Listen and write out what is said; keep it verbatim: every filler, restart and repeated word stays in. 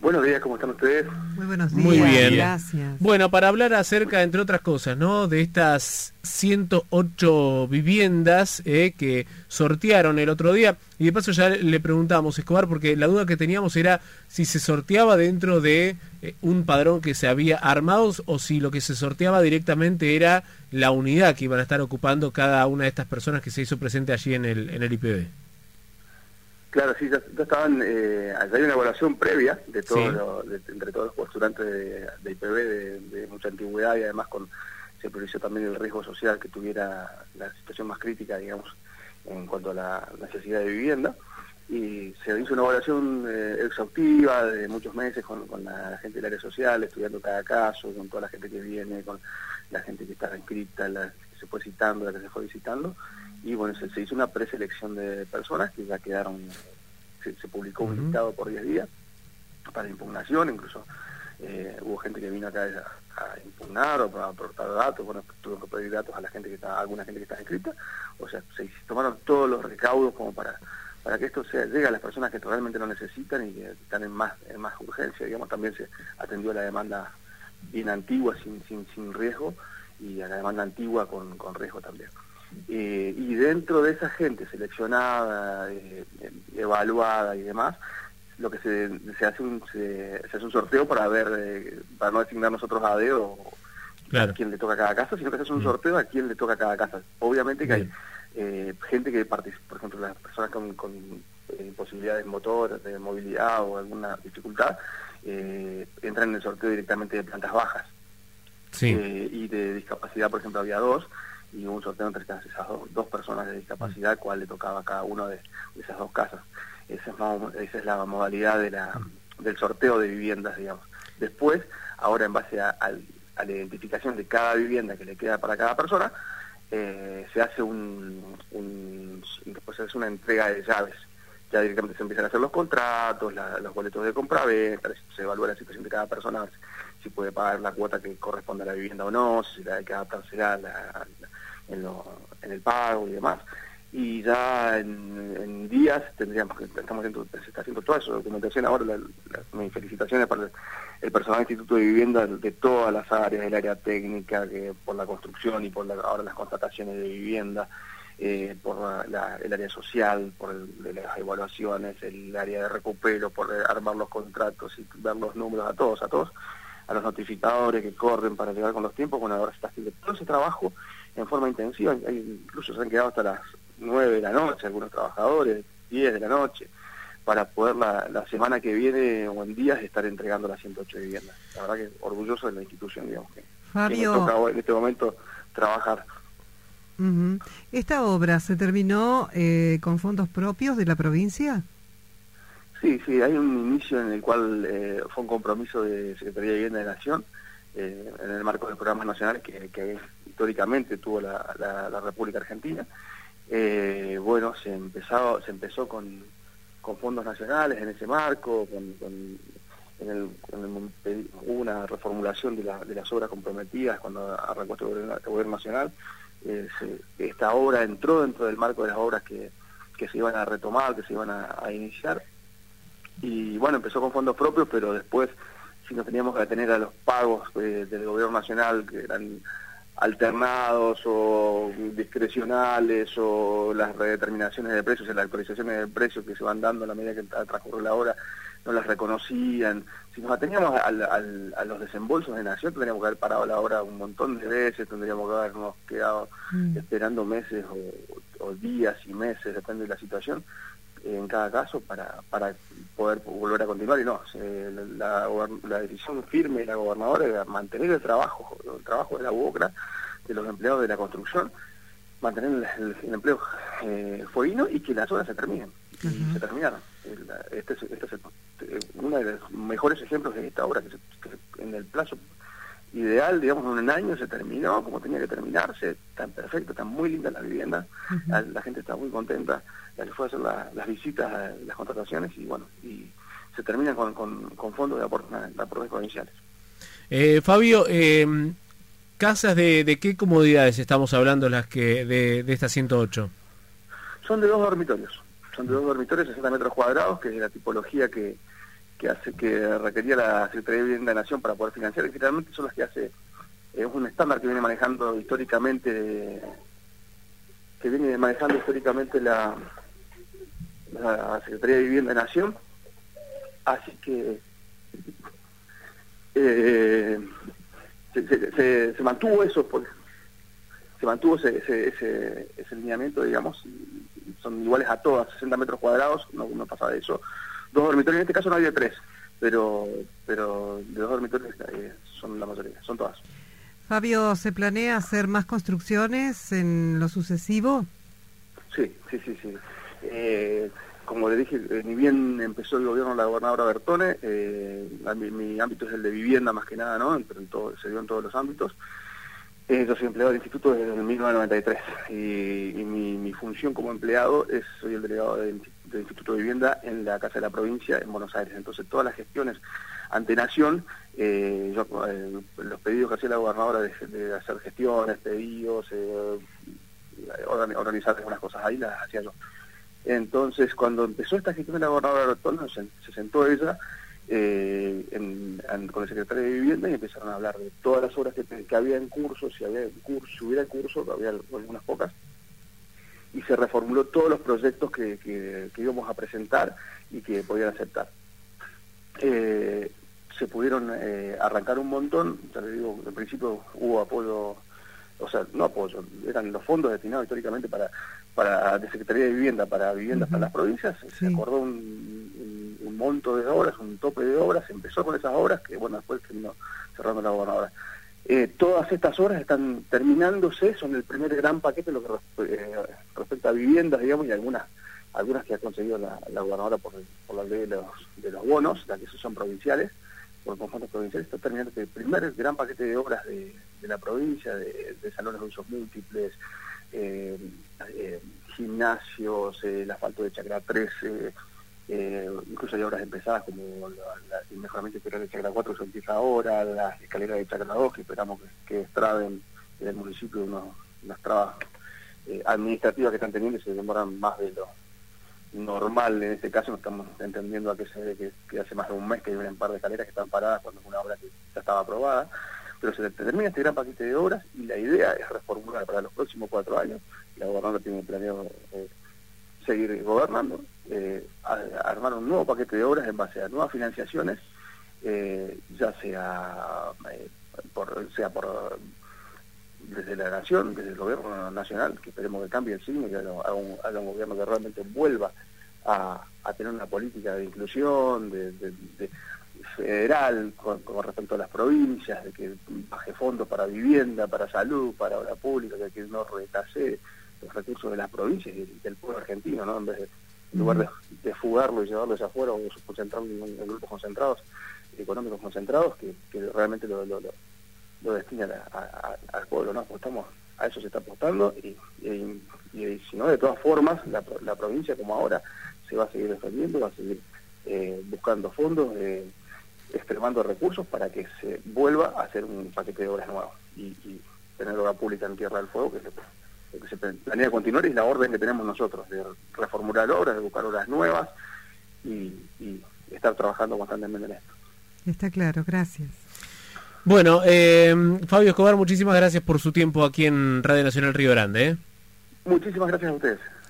Buenos días, ¿cómo están ustedes? Muy buenos días. Muy bien. Gracias. Bueno, para hablar acerca, entre otras cosas, ¿no?, de estas ciento ocho viviendas eh, que sortearon el otro día, y de paso ya le preguntamos, Escobar, porque la duda que teníamos era si se sorteaba dentro de eh, un padrón que se había armado o si lo que se sorteaba directamente era la unidad que iban a estar ocupando cada una de estas personas que se hizo presente allí en el, en el I P B. Claro, sí, ya, ya estaban, eh, hay una evaluación previa de todos Sí. los, de, entre todos los postulantes de, de I P B de, de mucha antigüedad, y además con se priorizó también el riesgo social que tuviera la situación más crítica, digamos, en cuanto a la necesidad de vivienda, y se hizo una evaluación eh, exhaustiva de muchos meses con, con la gente del área social, estudiando cada caso, con toda la gente que viene, con la gente que estaba inscrita, la que se fue citando, la que se fue visitando. Y bueno, se, se hizo una preselección de personas que ya quedaron, se, se publicó un Uh-huh. listado por diez días para impugnación, incluso eh, hubo gente que vino acá a, a impugnar o para aportar datos, bueno, tuvieron que pedir datos a la gente que está, a alguna gente que está inscrita, o sea, se tomaron todos los recaudos como para para que esto sea, llegue a las personas que realmente lo necesitan y que están en más en más urgencia, digamos. También se atendió a la demanda bien antigua, sin sin, sin riesgo, y a la demanda antigua con, con riesgo también. Eh, y dentro de esa gente seleccionada, eh, evaluada y demás, lo que se, se hace un se, se hace un sorteo para ver, eh, para no designar nosotros a dedo Claro. a quién le toca a cada casa, sino que se hace un sorteo a quién le toca a cada casa. Obviamente que Bien. hay eh, gente que participa, por ejemplo, las personas con, con eh, imposibilidades motoras, de movilidad o alguna dificultad, eh, entran en el sorteo directamente de plantas bajas. Sí. Eh, y de discapacidad, por ejemplo, había dos, y hubo un sorteo entre esas dos, dos personas de discapacidad, cuál le tocaba a cada una de, de esas dos casas. Esa es, más, esa es la modalidad de la, del sorteo de viviendas, digamos. Después, ahora en base a, a, a la identificación de cada vivienda que le queda para cada persona, eh, se hace un, un después se hace una entrega de llaves. Ya directamente se empiezan a hacer los contratos, la, los boletos de compra-venta, se evalúa la situación de cada persona, si puede pagar la cuota que corresponde a la vivienda o no, si hay que adaptarse a la, en, lo, en el pago y demás. Y ya en, en días tendríamos que, estamos haciendo, se está haciendo toda esa documentación ahora. La, la, mis felicitaciones para el, el personal del Instituto de Vivienda de todas las áreas, del área técnica, que por la construcción y por la, ahora las constataciones de vivienda, eh, por la, la, el área social, por el, de las evaluaciones, el área de recupero, por armar los contratos y ver los números, a todos, a todos, a los notificadores que corren para llegar con los tiempos. Bueno, ahora se está haciendo todo ese trabajo en forma intensiva, hay, incluso se han quedado hasta las nueve de la noche algunos trabajadores, diez de la noche, para poder la, la semana que viene o en días estar entregando las ciento ocho viviendas. La verdad que orgulloso de la institución, digamos, que, Fabio, que me toca en este momento trabajar. Uh-huh. ¿Esta obra se terminó eh, con fondos propios de la provincia? Sí, sí, hay un inicio en el cual eh, fue un compromiso de Secretaría de Vivienda de Nación, eh, en el marco de programas nacionales que, que históricamente tuvo la, la, la República Argentina. Eh, bueno, se empezó, se empezó con, con fondos nacionales en ese marco, con, con en el, en el, hubo una reformulación de, la, de las obras comprometidas cuando arrancó este gobierno, este gobierno nacional. Eh, se, esta obra entró dentro del marco de las obras que, que se iban a retomar, que se iban a, a iniciar, y bueno, empezó con fondos propios, pero después si nos teníamos que atener a los pagos eh, del gobierno nacional, que eran alternados o discrecionales, o las redeterminaciones de precios, las actualizaciones de precios que se van dando a la medida que transcurre la hora, no las reconocían. Si nos ateníamos al, al, a los desembolsos de Nación, tendríamos que haber parado la obra un montón de veces, tendríamos que habernos quedado mm. esperando meses o, o días y meses, depende de la situación, en cada caso, para, para poder volver a continuar. Y no, se, la, la decisión firme de la gobernadora era mantener el trabajo, el trabajo de la U O C R A, de los empleados de la construcción, mantener el, el, el empleo eh, fueguino y que las obras se terminen. Y uh-huh. se terminaron. Este es, este es uno de los mejores ejemplos de esta obra, que, se, que en el plazo ideal, digamos, en un año se terminó como tenía que terminarse, tan perfecto, tan muy linda la vivienda, uh-huh. la, la gente está muy contenta, la que fue a hacer la, las visitas, las contrataciones, y bueno, y se terminan con, con, con fondos de aportes, de aportes provinciales. Eh, Fabio, eh, ¿casas de, de qué comodidades estamos hablando las que de, de estas ciento ocho? Son de dos dormitorios, son de dos dormitorios, sesenta metros cuadrados, que es la tipología que, que hace que requería la Secretaría de Vivienda de Nación para poder financiar, y finalmente son las que hace, es eh, un estándar que viene manejando históricamente, que viene manejando históricamente la, la Secretaría de Vivienda de Nación, así que eh, se, se, se, se mantuvo eso, por, se mantuvo ese, ese, ese, ese lineamiento, digamos, son iguales a todas, sesenta metros cuadrados, no, no pasa de eso. Dos dormitorios, en este caso no había tres, pero pero de dos dormitorios eh, son la mayoría, son todas. Fabio, ¿se planea hacer más construcciones en lo sucesivo? Sí, sí, sí, sí. Eh, como le dije, eh, ni bien empezó el gobierno de la gobernadora Bertone, eh, mi, mi ámbito es el de vivienda más que nada, ¿no? Pero en todo, se dio en todos los ámbitos. Eh, yo soy empleado del instituto desde mil novecientos noventa y tres y, y mi, mi función como empleado es, soy el delegado del, del Instituto de Vivienda en la Casa de la Provincia en Buenos Aires. Entonces todas las gestiones ante Nación, eh, yo, eh, los pedidos que hacía la gobernadora de, de hacer gestiones, pedidos, eh, organizar algunas cosas ahí, las hacía yo. Entonces cuando empezó esta gestión de la gobernadora Bertone, se, se sentó ella Eh, en, en, con el secretario de Vivienda y empezaron a hablar de todas las obras que, que había en curso, si había en curso, si hubiera en curso, había algunas pocas, y se reformuló todos los proyectos que, que, que íbamos a presentar y que podían aceptar. Eh, se pudieron eh, arrancar un montón, ya les digo, en principio hubo apoyo, o sea, no apoyo, eran los fondos destinados históricamente para, para de Secretaría de Vivienda, para viviendas uh-huh. para las provincias, sí. Se acordó un, un, un monto de obras, un tope de obras, se empezó con esas obras, que bueno, después terminó cerrando la gobernadora. Eh, todas estas obras están terminándose, son el primer gran paquete lo que eh, respecta a viviendas, digamos, y algunas algunas que ha conseguido la, la gobernadora por, por la ley de los, de los bonos, las que son provinciales, por conjuntos provinciales, está terminando el primer gran paquete de obras de, de la provincia, de, de salones de usos múltiples, eh, eh, gimnasios, eh, el asfalto de Chacra tres, eh, eh, incluso hay obras empezadas como la, la, el mejoramiento interior de Chacra cuatro que se empieza ahora, las escaleras de Chacra dos que esperamos que, que extraben en el municipio unos, unas trabas eh, administrativas que están teniendo y se demoran más de lo normal. En este caso no estamos entendiendo a qué se debe que, que hace más de un mes que hay un par de escaleras que están paradas cuando es una obra que ya estaba aprobada, pero se termina este gran paquete de obras y la idea es reformular para los próximos cuatro años. La gobernadora tiene planeado eh, seguir gobernando, eh, a, a armar un nuevo paquete de obras en base a nuevas financiaciones, eh, ya sea eh, por sea por desde la nación, desde el gobierno nacional, que esperemos que cambie el signo y haga un, haga un gobierno que realmente vuelva a, a tener una política de inclusión, de, de, de federal con, con respecto a las provincias, de que baje fondos para vivienda, para salud, para obra pública, de que no retase los recursos de las provincias y del pueblo argentino, ¿no? En vez de, en lugar de, de fugarlo y llevarlo hacia afuera o concentrarlo en, en grupos concentrados, económicos concentrados, que, que realmente lo, lo, lo lo destinan a, a, al pueblo, ¿no? Apostamos, a eso se está apostando y, y, y, y si no, de todas formas, la, la provincia como ahora se va a seguir defendiendo, va a seguir eh, buscando fondos, eh, extremando recursos para que se vuelva a hacer un paquete de obras nuevos y, y tener obra pública en Tierra del Fuego, que es lo, lo que se planea continuar y es la orden que tenemos nosotros, de reformular obras, de buscar obras nuevas y, y estar trabajando constantemente en esto. Está claro, gracias. Bueno, eh, Fabio Escobar, muchísimas gracias por su tiempo aquí en Radio Nacional Río Grande. ¿eh? Muchísimas gracias a ustedes.